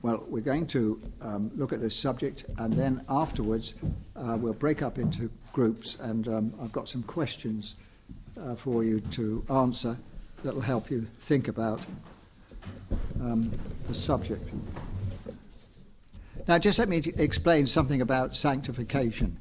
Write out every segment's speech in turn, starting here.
Well, we're going to look at this subject, and then afterwards we'll break up into groups, and I've got some questions for you to answer that will help you think about the subject. Now, just let me explain something about sanctification.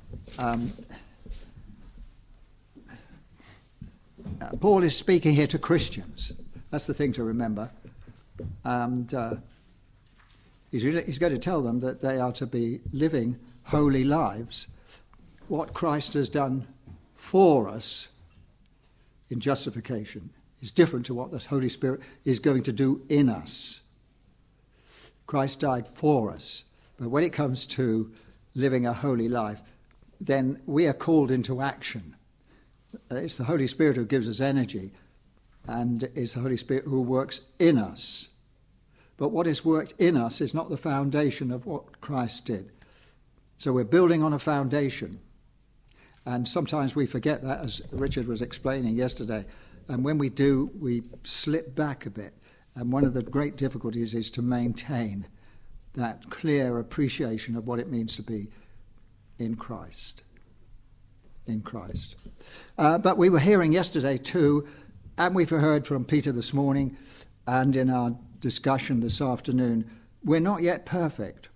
Paul is speaking here to Christians. That's the thing to remember. And he's going to tell them that they are to be living holy lives. What Christ has done for us in justification is different to what the Holy Spirit is going to do in us. Christ died for us. But when it comes to living a holy life, then we are called into action. It's the Holy Spirit who gives us energy, and it's the Holy Spirit who works in us. But what is worked in us is not the foundation of what Christ did. So we're building on a foundation. And sometimes we forget that, as Richard was explaining yesterday. And when we do, we slip back a bit. And one of the great difficulties is to maintain that clear appreciation of what it means to be in Christ. In Christ. But we were hearing yesterday too, and we've heard from Peter this morning, and in our discussion this afternoon, we're not yet perfect.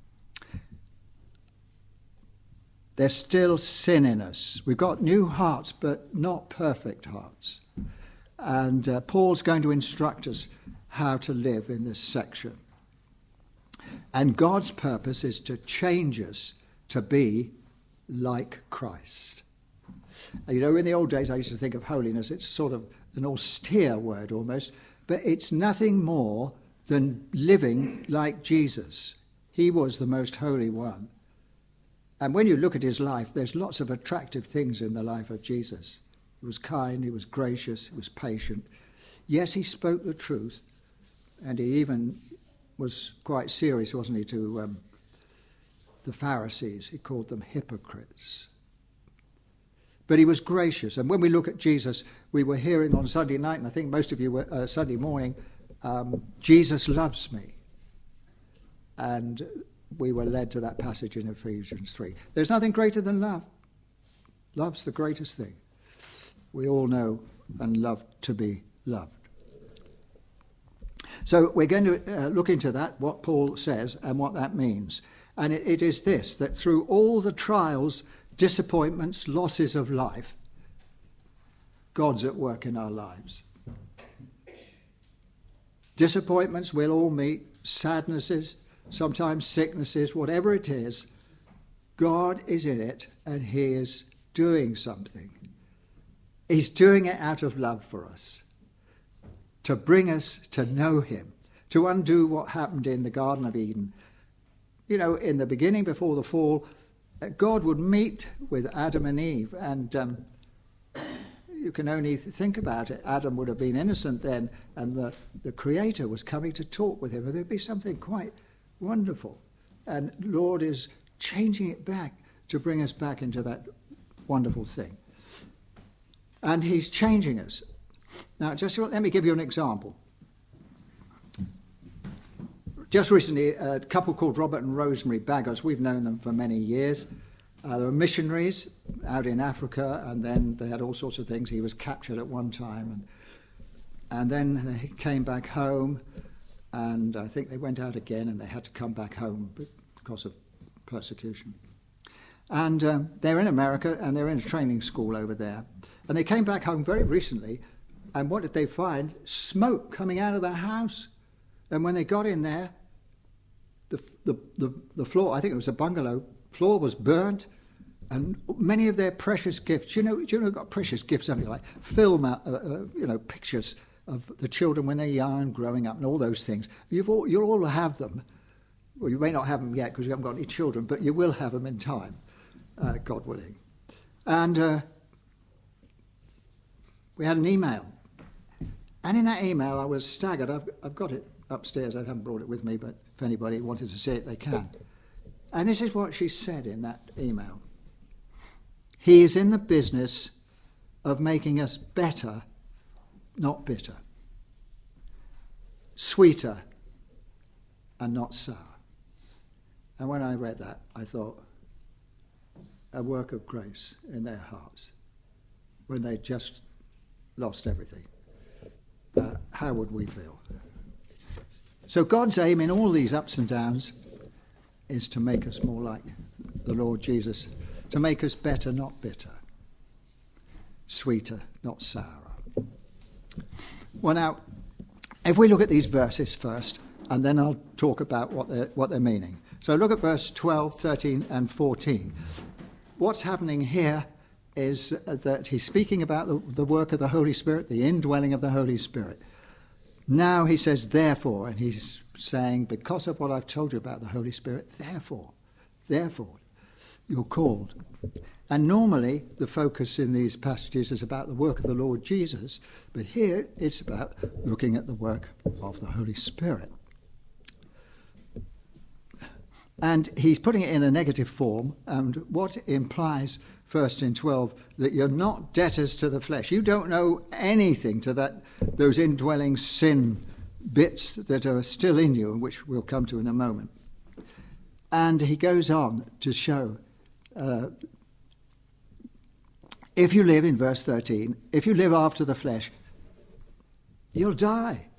There's still sin in us. We've got new hearts, but not perfect hearts. And Paul's going to instruct us how to live in this section. And God's purpose is to change us to be like Christ. You know, in the old days, I used to think of holiness, it's sort of an austere word almost, but it's nothing more than living like Jesus. He was the most holy one. And when you look at his life, there's lots of attractive things in the life of Jesus. He was kind, he was gracious, he was patient. Yes, he spoke the truth, and he even was quite serious, wasn't he, to the Pharisees. He called them hypocrites. But he was gracious. And when we look at Jesus, we were hearing on Sunday night, and I think most of you were Sunday morning, Jesus loves me. And we were led to that passage in Ephesians 3. There's nothing greater than love. Love's the greatest thing. We all know and love to be loved. So we're going to look into that, what Paul says and what that means. And it is this, that through all the trials, disappointments, losses of life, God's at work in our lives. Disappointments we'll all meet, sadnesses, sometimes sicknesses, whatever it is, God is in it and he is doing something. He's doing it out of love for us, to bring us to know him, to undo what happened in the Garden of Eden. You know, in the beginning, before the fall, God would meet with Adam and Eve, and you can only think about it. Adam would have been innocent then, and the Creator was coming to talk with him, and there'd be something quite wonderful. And Lord is changing it back to bring us back into that wonderful thing. And he's changing us. Now, just let me give you an example. Just recently, a couple called Robert and Rosemary Baggers, we've known them for many years. They were missionaries out in Africa, and then they had all sorts of things. He was captured at one time, and then they came back home, and I think they went out again, and they had to come back home because of persecution. And they're in America, and they're in a training school over there. And they came back home very recently, and what did they find? Smoke coming out of their house. And when they got in there, the floor, I think it was a bungalow, floor was burnt, and many of their precious gifts. Do you know who got precious gifts? Something like film, pictures of the children when they're young, growing up, and all those things. You'll all have them. Well, you may not have them yet because you haven't got any children, but you will have them in time, God willing. And we had an email. And in that email, I was staggered. I've got it upstairs. I haven't brought it with me, but if anybody wanted to see it, they can. And this is what she said in that email. He is in the business of making us better, not bitter. Sweeter, and not sour. And when I read that, I thought, a work of grace in their hearts when they just lost everything. How would we feel? So God's aim in all these ups and downs is to make us more like the Lord Jesus, to make us better, not bitter, sweeter, not sour. Well, now, if we look at these verses first, and then I'll talk about what they're meaning. So look at verse 12, 13, and 14. What's happening here is that he's speaking about the work of the Holy Spirit, the indwelling of the Holy Spirit. Now he says, therefore, and he's saying, because of what I've told you about the Holy Spirit, therefore, you're called. And normally the focus in these passages is about the work of the Lord Jesus, but here it's about looking at the work of the Holy Spirit. And he's putting it in a negative form, and what implies first in 12 that you're not debtors to the flesh. You don't owe anything to those indwelling sin bits that are still in you, which we'll come to in a moment. And he goes on to show, if you live, in verse 13, if you live after the flesh, you'll die.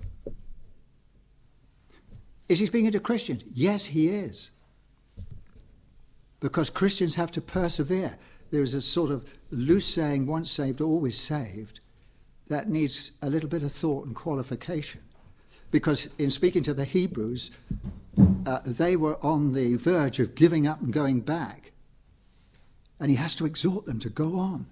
Is he speaking to Christians? Yes, he is. Because Christians have to persevere. There is a sort of loose saying, once saved, always saved, that needs a little bit of thought and qualification. Because in speaking to the Hebrews, they were on the verge of giving up and going back. And he has to exhort them to go on.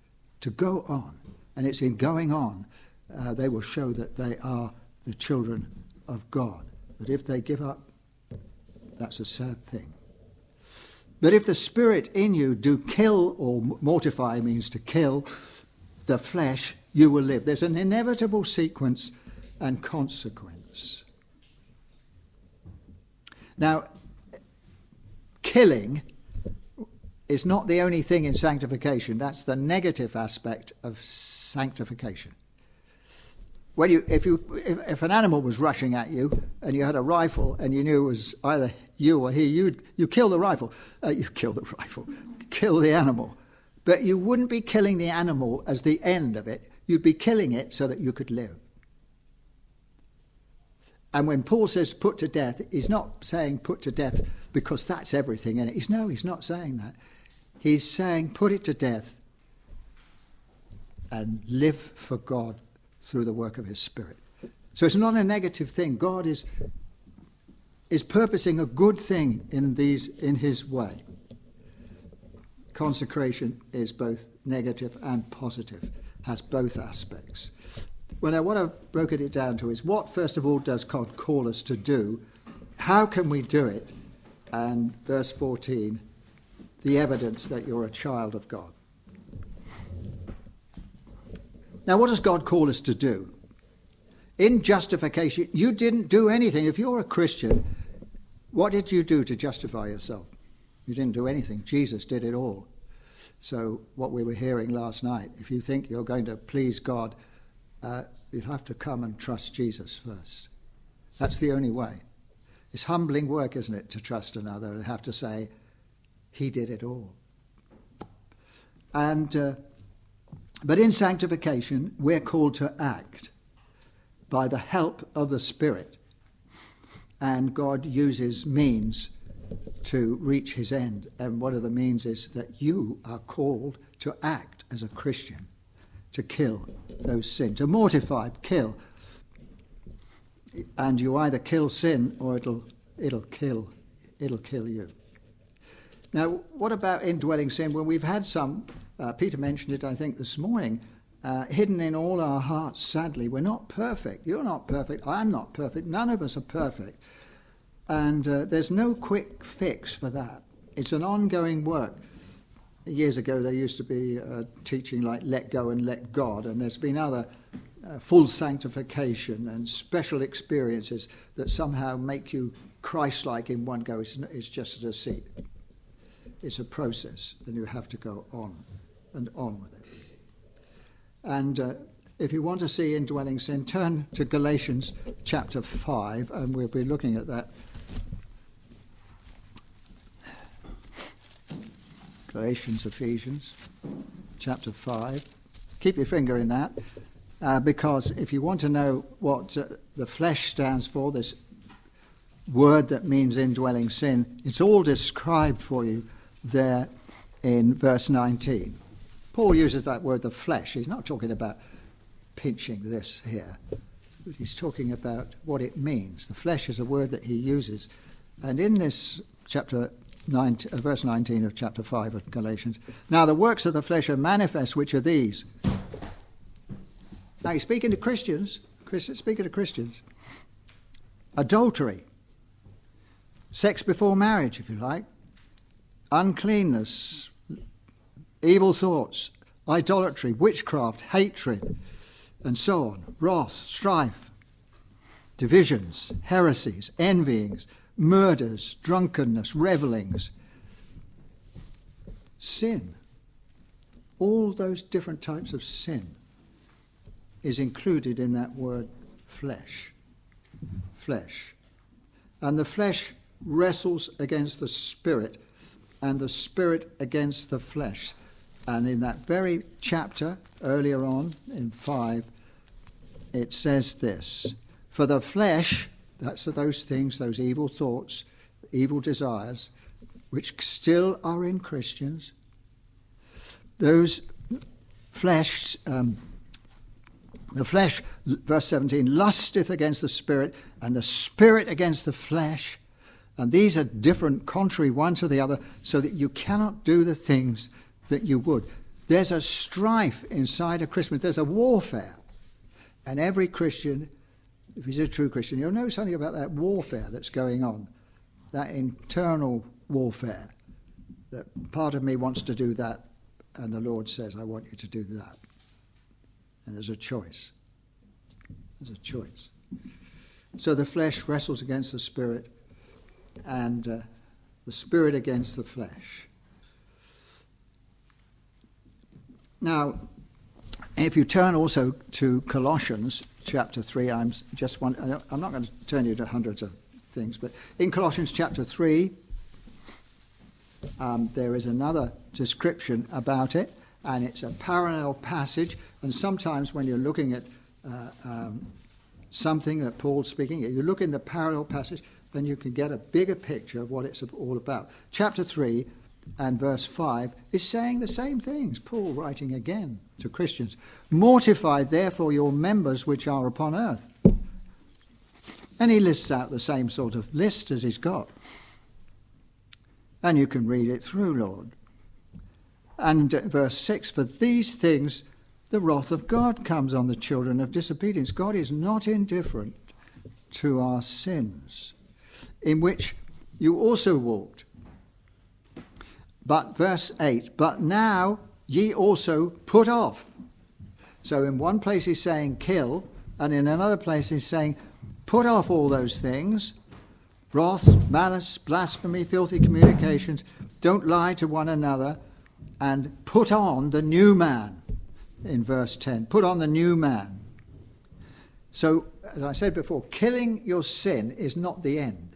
And it's in going on, they will show that they are the children of God. But if they give up, that's a sad thing. But if the Spirit in you do kill, or mortify means to kill, the flesh, you will live. There's an inevitable sequence and consequence. Now, killing is not the only thing in sanctification. That's the negative aspect of sanctification. If an animal was rushing at you and you had a rifle and you knew it was either you or he, you kill the rifle. Kill the animal. But you wouldn't be killing the animal as the end of it. You'd be killing it so that you could live. And when Paul says put to death, he's not saying put to death because that's everything in it. He's not saying that. He's saying put it to death and live for God through the work of his Spirit. So it's not a negative thing. God is purposing a good thing in his way. Consecration is both negative and positive, has both aspects. Well, now what I've broken it down to is what, first of all, does God call us to do? How can we do it? And verse 14, the evidence that you're a child of God. Now, what does God call us to do? In justification, you didn't do anything. If you're a Christian, what did you do to justify yourself? You didn't do anything. Jesus did it all. So what we were hearing last night, if you think you're going to please God, you have to come and trust Jesus first. That's the only way. It's humbling work, isn't it, to trust another and have to say, he did it all. But in sanctification, we're called to act by the help of the Spirit. And God uses means to reach his end. And one of the means is that you are called to act as a Christian, to kill those sins, to mortify, kill. And you either kill sin or it'll kill you. Now, what about indwelling sin? Well, we've had some, Peter mentioned it, I think, this morning, hidden in all our hearts, sadly. We're not perfect. You're not perfect. I'm not perfect. None of us are perfect. And there's no quick fix for that. It's an ongoing work. Years ago, there used to be teaching like let go and let God, and there's been other full sanctification and special experiences that somehow make you Christ-like in one go. It's just a deceit. It's a process, and you have to go on and on with it. And if you want to see indwelling sin, turn to Galatians chapter 5, and we'll be looking at that Galatians, Ephesians, chapter 5. Keep your finger in that, because if you want to know what the flesh stands for, this word that means indwelling sin, it's all described for you there in verse 19. Paul uses that word, the flesh. He's not talking about pinching this here. But he's talking about what it means. The flesh is a word that he uses. And in this verse 19 of chapter 5 of Galatians, now the works of the flesh are manifest, which are these. Now he's speaking to Christians. Adultery, sex before marriage, if you like, uncleanness, evil thoughts, idolatry, witchcraft, hatred, and so on, wrath, strife, divisions, heresies, envyings, murders, drunkenness, revellings, sin. All those different types of sin is included in that word flesh. Flesh. And the flesh wrestles against the spirit, and the spirit against the flesh. And in that very chapter, earlier on, in 5, it says this, for the flesh, that's those things, those evil thoughts, evil desires, which still are in Christians, those flesh, the flesh, verse 17, lusteth against the spirit, and the spirit against the flesh. And these are different, contrary one to the other, so that you cannot do the things that you would. There's a strife inside a Christian. There's a warfare. And every Christian, if he's a true Christian, you'll know something about that warfare that's going on, that internal warfare, that part of me wants to do that, and the Lord says, I want you to do that. And there's a choice. There's a choice. So the flesh wrestles against the spirit, and the spirit against the flesh. Now, if you turn also to Colossians chapter 3, I'm not going to turn you to hundreds of things, but in Colossians chapter 3, there is another description about it, and it's a parallel passage. And sometimes when you're looking at something that Paul's speaking, you look in the parallel passage, and you can get a bigger picture of what it's all about. Chapter 3 and verse 5 is saying the same things. Paul writing again to Christians. Mortify therefore your members which are upon earth. And he lists out the same sort of list as he's got. And you can read it through, Lord. And verse 6, for these things the wrath of God comes on the children of disobedience. God is not indifferent to our sins, in which you also walked. But verse 8, but now ye also put off. So in one place he's saying kill, and in another place he's saying put off all those things. Wrath, malice, blasphemy, filthy communications. Don't lie to one another, and put on the new man. In verse 10, put on the new man. So, as I said before, killing your sin is not the end.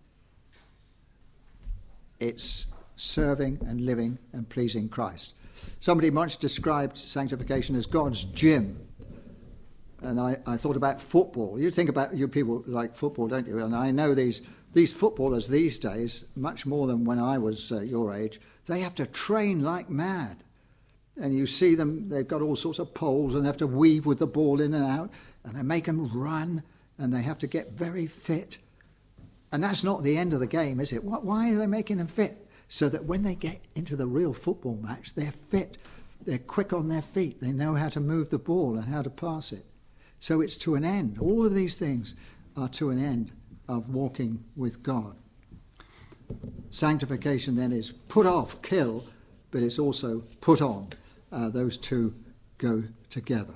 It's serving and living and pleasing Christ. Somebody once described sanctification as God's gym. And I thought about football. You think about, you people like football, don't you? And I know these footballers these days, much more than when I was your age, they have to train like mad. And you see them, they've got all sorts of poles, and they have to weave with the ball in and out, and they make them run, and they have to get very fit. And that's not the end of the game, is it? Why are they making them fit? So that when they get into the real football match, they're fit, they're quick on their feet, they know how to move the ball and how to pass it. So it's to an end. All of these things are to an end of walking with God. Sanctification then is put off, kill, but it's also put on. Those two go together.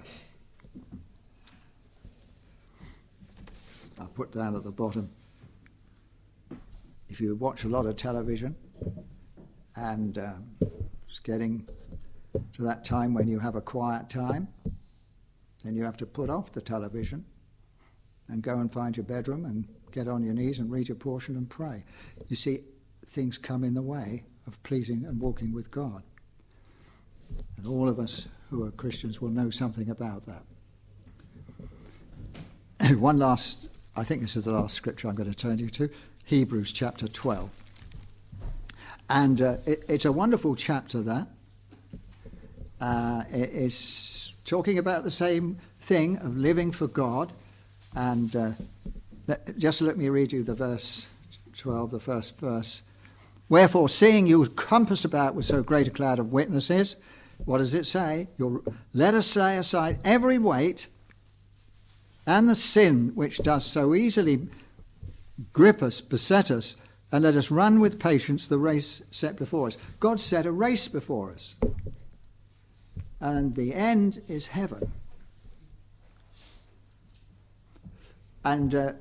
I'll put down at the bottom, if you watch a lot of television, and it's getting to that time when you have a quiet time, then you have to put off the television and go and find your bedroom and get on your knees and read your portion and pray. You see, things come in the way of pleasing and walking with God. And all of us who are Christians will know something about that. One last, I think this is the last scripture I'm going to turn you to, Hebrews chapter 12. And it's a wonderful chapter, that. It is talking about the same thing of living for God. And just let me read you the verse 12, the first verse. Wherefore, seeing you compassed about with so great a cloud of witnesses, what does it say? Let us lay aside every weight and the sin which does so easily grip us, beset us, and let us run with patience the race set before us. God set a race before us. And the end is heaven. And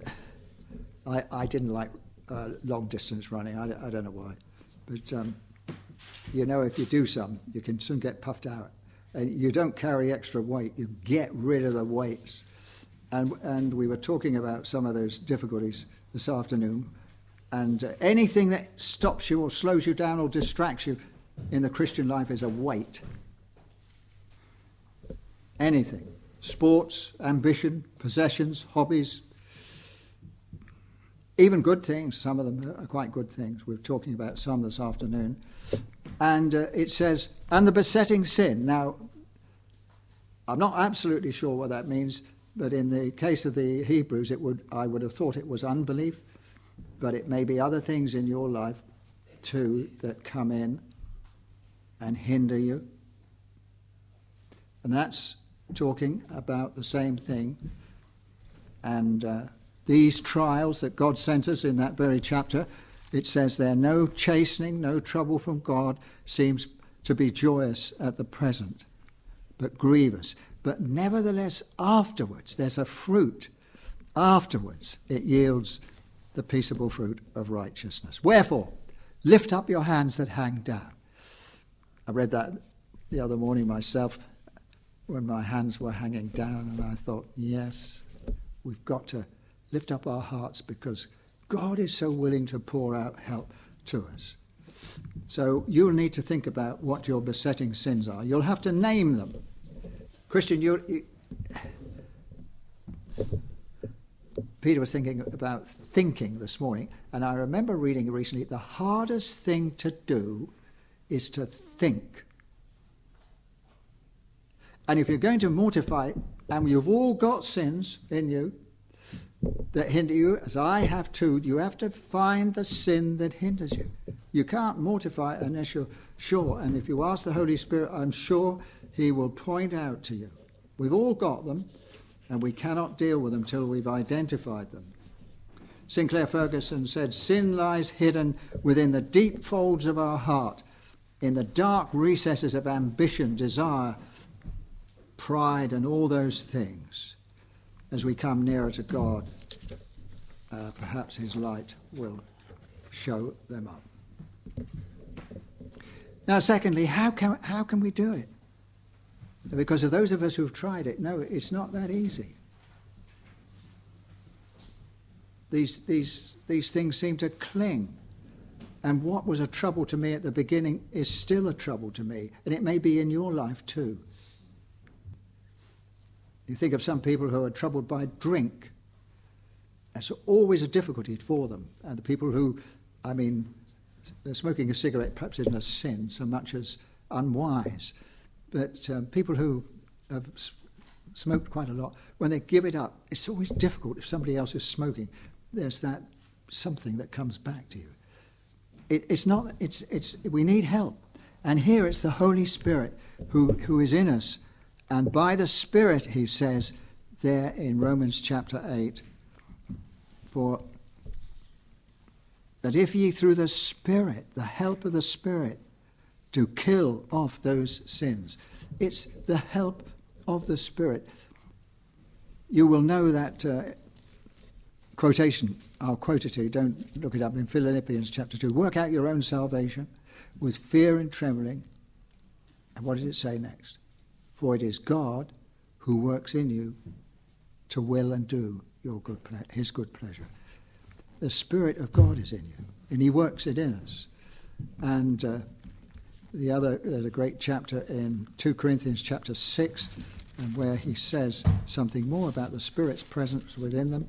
I didn't like long distance running. I don't know why. But, if you do some, you can soon get puffed out. And you don't carry extra weight. You get rid of the weights. And we were talking about some of those difficulties this afternoon. And anything that stops you or slows you down or distracts you in the Christian life is a weight. Anything. Sports, ambition, possessions, hobbies, even good things. Some of them are quite good things. We're talking about some this afternoon. And it says, and the besetting sin. Now, I'm not absolutely sure what that means, but in the case of the Hebrews, I would have thought it was unbelief. But it may be other things in your life, too, that come in and hinder you. And that's talking about the same thing. And these trials that God sent us in that very chapter, it says there, no chastening, no trouble from God seems to be joyous at the present, but grievous. But nevertheless, afterwards, there's a fruit. Afterwards, it yields the peaceable fruit of righteousness. Wherefore, lift up your hands that hang down. I read that the other morning myself when my hands were hanging down, and I thought, yes, we've got to lift up our hearts because God is so willing to pour out help to us. So you'll need to think about what your besetting sins are. You'll have to name them. Christian, Peter was thinking about thinking this morning, and I remember reading recently, the hardest thing to do is to think. And if you're going to mortify, and you've all got sins in you that hinder you, as I have too, you have to find the sin that hinders you. You can't mortify unless you're sure. And if you ask the Holy Spirit, I'm sure he will point out to you. We've all got them, and we cannot deal with them till we've identified them. Sinclair Ferguson said, sin lies hidden within the deep folds of our heart, in the dark recesses of ambition, desire, pride, and all those things. As we come nearer to God, perhaps his light will show them up. Now, secondly, how can we do it? Because of those of us who've tried it, no, it's not that easy. These things seem to cling. And what was a trouble to me at the beginning is still a trouble to me. And it may be in your life too. You think of some people who are troubled by drink. That's always a difficulty for them. And the people who, smoking a cigarette perhaps isn't a sin so much as unwise. But people who have smoked quite a lot, when they give it up, it's always difficult if somebody else is smoking. There's that something that comes back to you. We need help. And here it's the Holy Spirit who is in us. And by the Spirit, he says there in Romans chapter 8, for that if ye through the Spirit, the help of the Spirit, to kill off those sins. It's the help of the Spirit. You will know that quotation, I'll quote it to you, don't look it up, in Philippians chapter 2. Work out your own salvation with fear and trembling. And what does it say next? For it is God who works in you to will and do his good pleasure. The Spirit of God is in you, and he works it in us. And there's a great chapter in 2 Corinthians chapter 6, and where he says something more about the Spirit's presence within them.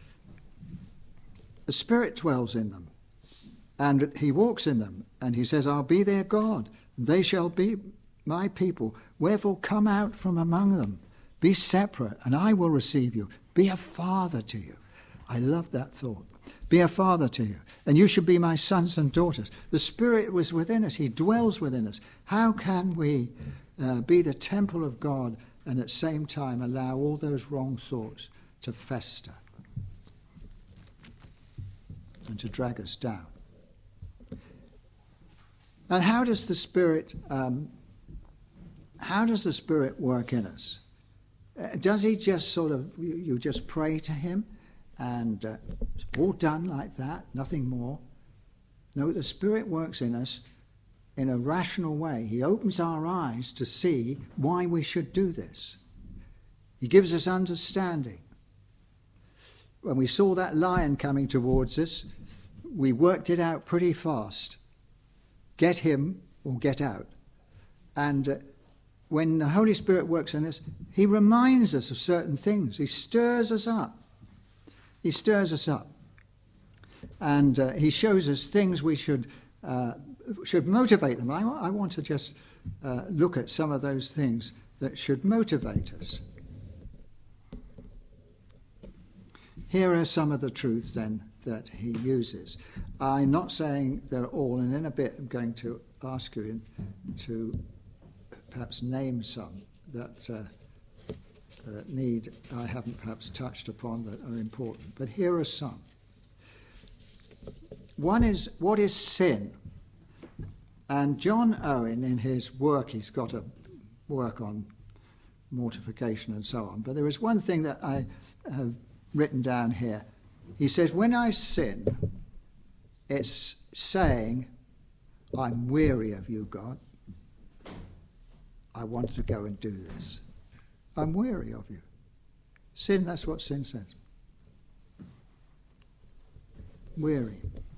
The Spirit dwells in them, and he walks in them, and he says, I'll be their God, and they shall be my people. Wherefore come out from among them, be separate, and I will receive you. Be a father to you. I love that thought. Be a father to you, and you should be my sons and daughters. The Spirit was within us. He dwells within us. How can we be the temple of God and at the same time allow all those wrong thoughts to fester and to drag us down? And how does the Spirit work in us? Does he just sort of, you just pray to him and it's all done like that, nothing more? No, the Spirit works in us in a rational way. He opens our eyes to see why we should do this. He gives us understanding. When we saw that lion coming towards us, we worked it out pretty fast. Get him or get out. And when the Holy Spirit works in us, he reminds us of certain things. He stirs us up. He stirs us up. And he shows us things we should motivate them. I want to just look at some of those things that should motivate us. Here are some of the truths then that he uses. I'm not saying they're all, and in a bit I'm going to ask you to perhaps name some that I haven't perhaps touched upon that are important. But here are some. One is, what is sin? And John Owen, in his work, he's got a work on mortification and so on. But there is one thing that I have written down here. He says, when I sin, it's saying, I'm weary of you, God. I want to go and do this. I'm weary of you. Sin, that's what sin says. Weary.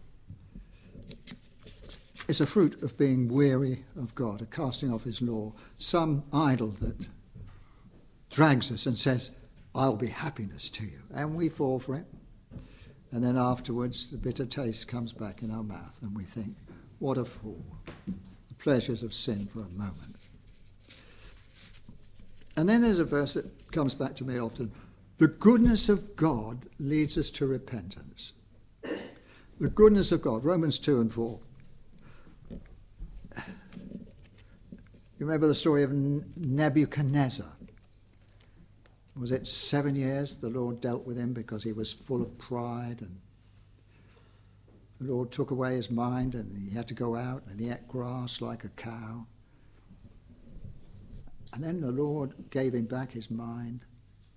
It's a fruit of being weary of God, a casting off his law, some idol that drags us and says, I'll be happiness to you. And we fall for it. And then afterwards, the bitter taste comes back in our mouth and we think, what a fool. The pleasures of sin for a moment. And then there's a verse that comes back to me often. The goodness of God leads us to repentance. The goodness of God, Romans 2 and 4. You remember the story of Nebuchadnezzar? Was it 7 years the Lord dealt with him because he was full of pride, and the Lord took away his mind and he had to go out and he ate grass like a cow. And then the Lord gave him back his mind.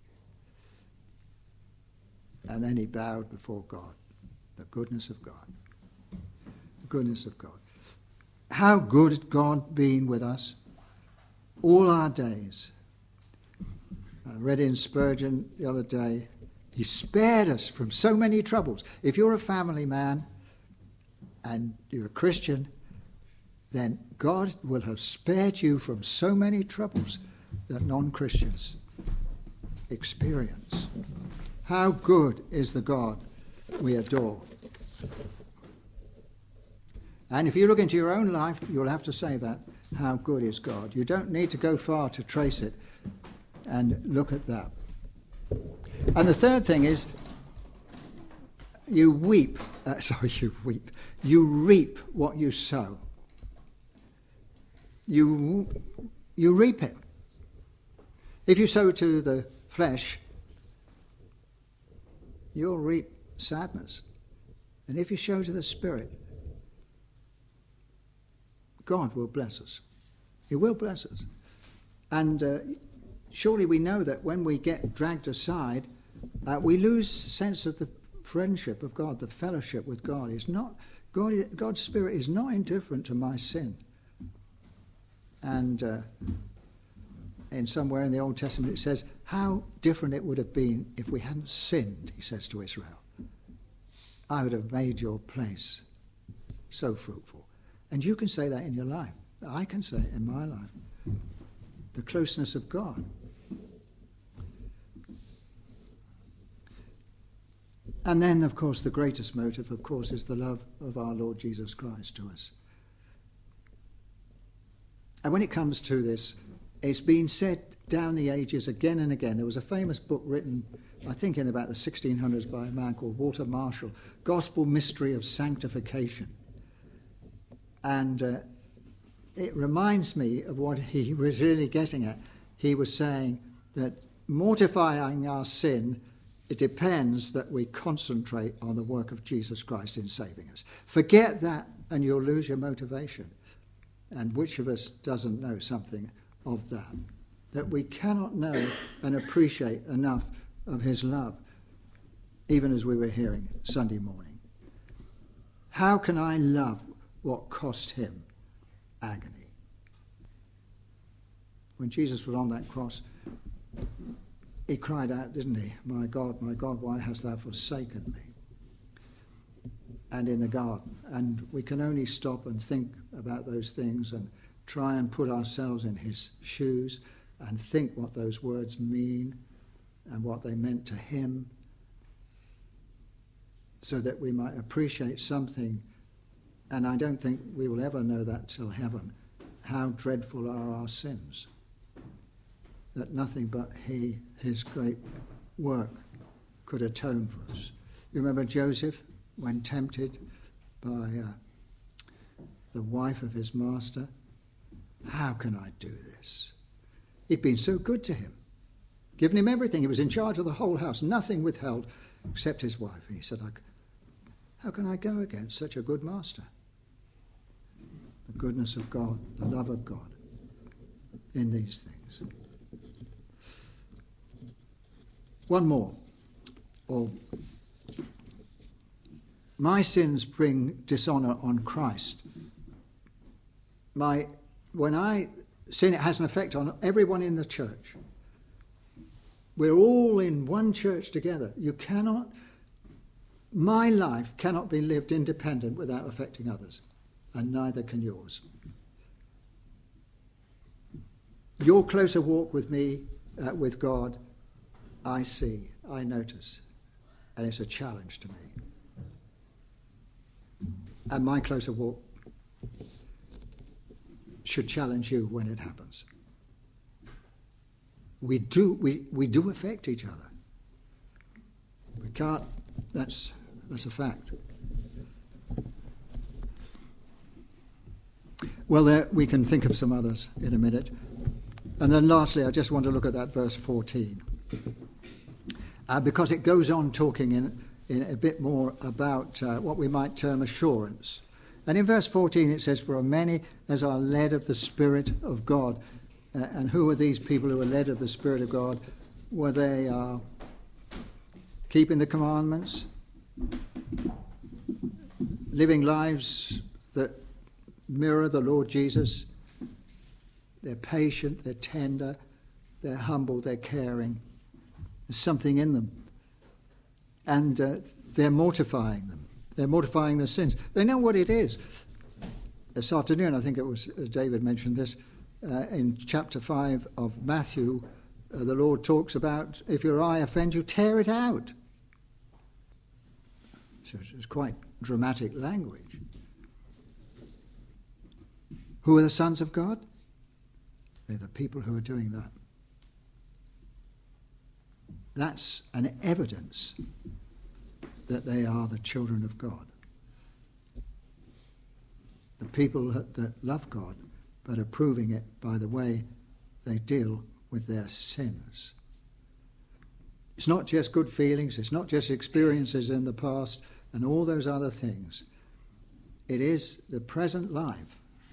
And then he bowed before God. The goodness of God. The goodness of God. How good has God been with us all our days. I read in Spurgeon the other day, he spared us from so many troubles. If you're a family man and you're a Christian, then God will have spared you from so many troubles that non-Christians experience. How good is the God we adore? And if you look into your own life, you'll have to say that. How good is God? You don't need to go far to trace it and look at that. And the third thing is, you reap what you sow. You reap it. If you sow to the flesh, you'll reap sadness. And if you sow to the Spirit, God will bless us. He will bless us. And surely we know that when we get dragged aside, we lose sense of the friendship of God, the fellowship with God. God's Spirit is not indifferent to my sin. And in somewhere in the Old Testament it says, how different it would have been if we hadn't sinned, he says to Israel. I would have made your place so fruitful. And you can say that in your life. I can say it in my life. The closeness of God. And then, of course, the greatest motive, of course, is the love of our Lord Jesus Christ to us. And when it comes to this, it's been said down the ages again and again. There was a famous book written, I think, in about the 1600s by a man called Walter Marshall, Gospel Mystery of Sanctification. And it reminds me of what he was really getting at. He was saying that mortifying our sin, it depends that we concentrate on the work of Jesus Christ in saving us. Forget that and you'll lose your motivation. And which of us doesn't know something of that? That we cannot know and appreciate enough of his love, even as we were hearing Sunday morning. How can I love what cost him agony? When Jesus was on that cross, he cried out, didn't he? My God, why hast thou forsaken me? And in the garden. And we can only stop and think about those things and try and put ourselves in his shoes and think what those words mean and what they meant to him, so that we might appreciate something. And I don't think we will ever know that till heaven, how dreadful are our sins. That nothing but his great work could atone for us. You remember Joseph, when tempted by the wife of his master? How can I do this? He'd been so good to him, given him everything. He was in charge of the whole house, nothing withheld except his wife. And he said, how can I go against such a good master? The goodness of God, the love of God in these things. One more. My sins bring dishonour on Christ. When I sin, it has an effect on everyone in the church. We're all in one church together. My life cannot be lived independent without affecting others, and neither can yours. Your closer walk with me, with God, I see, I notice, and it's a challenge to me. And my closer walk should challenge you when it happens. We do affect each other. We can't, that's a fact. Well, we can think of some others in a minute. And then lastly, I just want to look at that verse 14. Because it goes on talking in a bit more about what we might term assurance. And in verse 14 it says, for many as are led of the Spirit of God. And who are these people who are led of the Spirit of God? Well, they are keeping the commandments, living lives that mirror the Lord Jesus. They're patient, they're tender, they're humble, they're caring. There's something in them. And they're mortifying them. They're mortifying their sins. They know what it is. This afternoon, I think it was David mentioned this, in chapter 5 of Matthew, the Lord talks about, if your eye offends you, tear it out. So it's quite dramatic language. Who are the sons of God? They're the people who are doing that. That's an evidence that they are the children of God. The people that love God, but are proving it by the way they deal with their sins. It's not just good feelings, it's not just experiences in the past and all those other things. It is the present life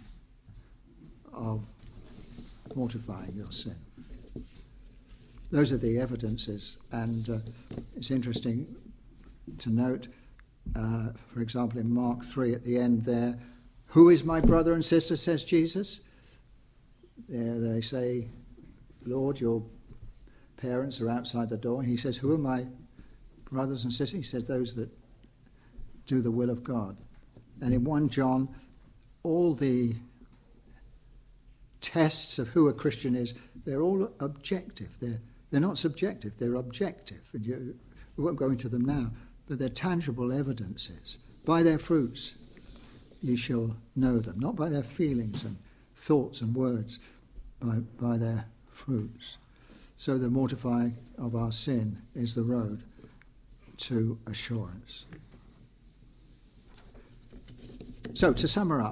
of mortifying your sin. Those are the evidences, and it's interesting to note, for example, in Mark 3 at the end there, who is my brother and sister, says Jesus. There they say, Lord, your parents are outside the door. And he says, who are my brothers and sisters? He says, those that do the will of God. And in 1 John, all the tests of who a Christian is, they're all objective. They're not subjective, they're objective. And we won't go into them now, but they're tangible evidences. By their fruits you shall know them, not by their feelings and thoughts and words, by their fruits. So the mortifying of our sin is the road to assurance. So to summarize,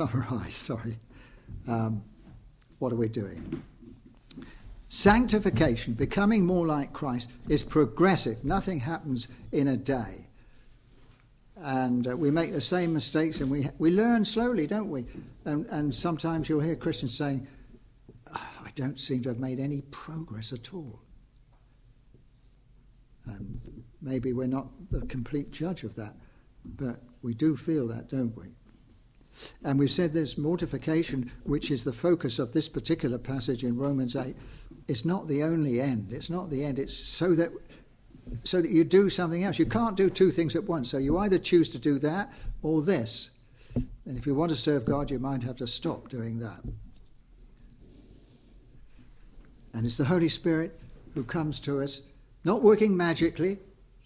what are we doing? Sanctification, becoming more like Christ, is progressive. Nothing happens in a day. And we make the same mistakes, and we learn slowly, don't we? And sometimes you'll hear Christians saying, I don't seem to have made any progress at all. And maybe we're not the complete judge of that, but we do feel that, don't we? And we've said this mortification, which is the focus of this particular passage in Romans 8, is not the only end. It's not the end. It's so that you do something else. You can't do two things at once. So you either choose to do that or this. And if you want to serve God, you might have to stop doing that. And it's the Holy Spirit who comes to us, not working magically,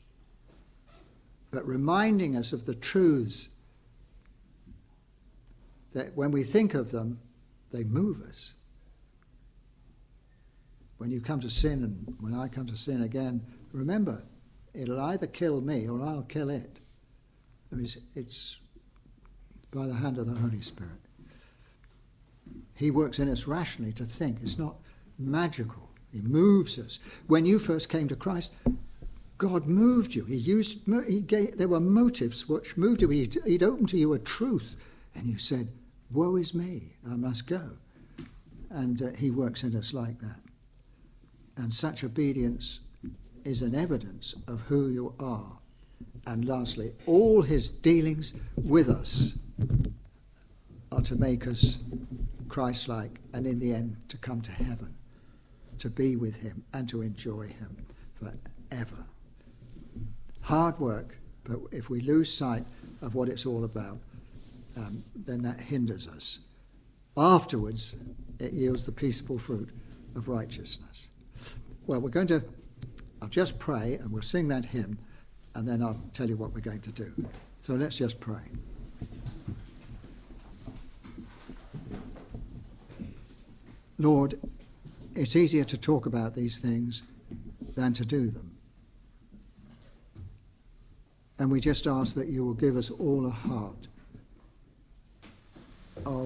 but reminding us of the truths that when we think of them, they move us. When you come to sin, and when I come to sin again, remember, it'll either kill me or I'll kill it. I mean, it's by the hand of the Holy Spirit. He works in us rationally to think. It's not magical. He moves us. When you first came to Christ, God moved you. There were motives which moved you. He'd opened to you a truth, and you said, woe is me, I must go. And he works in us like that. And such obedience is an evidence of who you are. And lastly, all his dealings with us are to make us Christ-like, and in the end to come to heaven, to be with him and to enjoy him forever. Hard work, but if we lose sight of what it's all about, then that hinders us. Afterwards, it yields the peaceable fruit of righteousness. Well, I'll just pray, and we'll sing that hymn, and then I'll tell you what we're going to do. So let's just pray. Lord, it's easier to talk about these things than to do them. And we just ask that you will give us all a heart of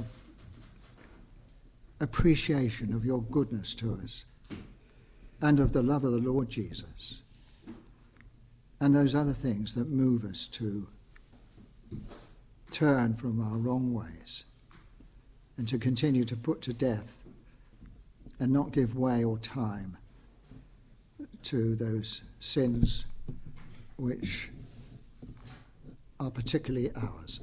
appreciation of your goodness to us and of the love of the Lord Jesus and those other things that move us to turn from our wrong ways and to continue to put to death and not give way or time to those sins which are particularly ours.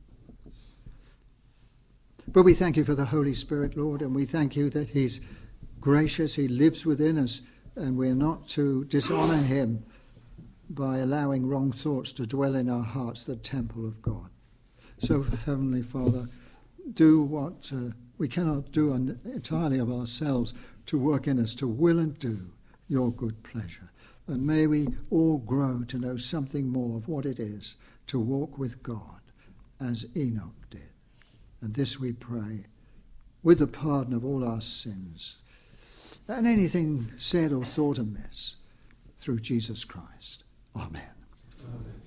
But we thank you for the Holy Spirit, Lord, and we thank you that he's gracious, he lives within us, and we're not to dishonour him by allowing wrong thoughts to dwell in our hearts, the temple of God. So, Heavenly Father, do what we cannot do entirely of ourselves, to work in us, to will and do your good pleasure. And may we all grow to know something more of what it is to walk with God as Enoch did. And this we pray with the pardon of all our sins and anything said or thought amiss through Jesus Christ. Amen. Amen.